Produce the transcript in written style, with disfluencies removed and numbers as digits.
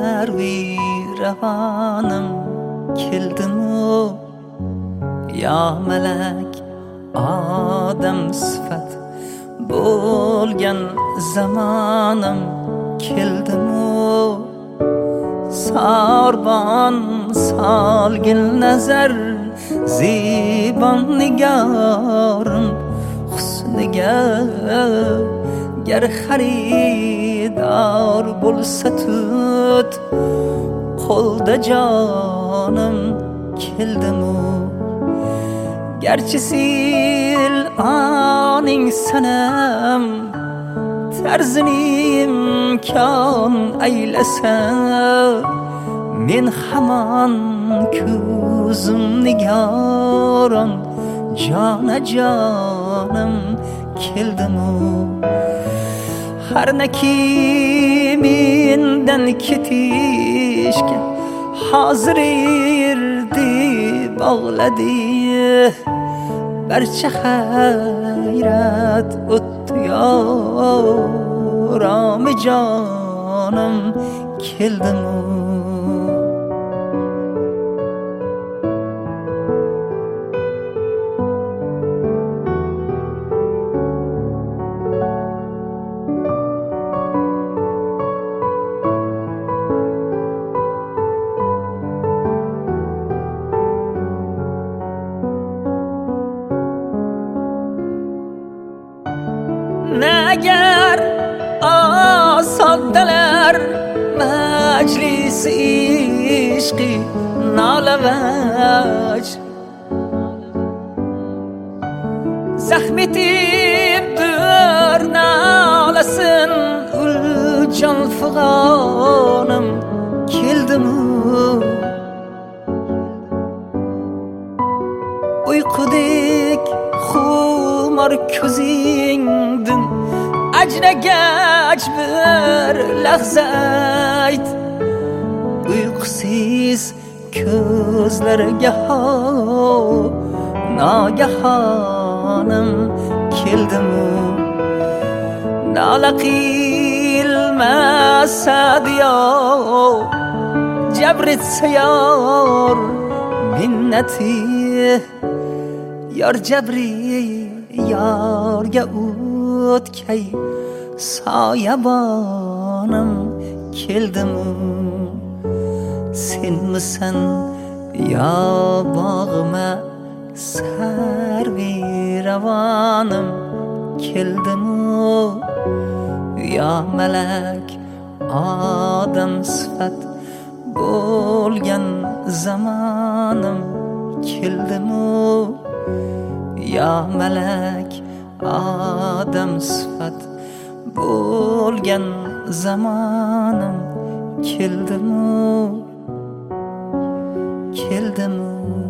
servi ravanim keldimu ya melek odam sifat bo'lgan zamanim keldimu sarban salgin nazar ziban nigarim husniga ger xaridor bo'lsa tut qo'lda jonim keldimu gerçi sil aning sanam tarzini imkon aylasa men hamon ko'zim nigoron jona jonim keldimu har naki mendan ketishga hozir erdi bog'ladi barcha hayrat o'tdi yo'rami jonim keldimu Nagar asoddalar majlis ishqi nolavaj zahm etibdir nolasin uljon fig'onim keldimu uykudek xumor ko'zingdin ajragach bir lahza ayt uyqusiz ko'zlarga nagahonim keldimu nola qilmasa diyo jabr etsa yor minnati yor jabri yorga o'tkay soyabonim keldimu senmisan yo bog'ima sarvi ravonim keldimu yo malak odam sifat bo'lgan zamanim keldimu yo malak odam sifat bo'lgan zamanim keldimu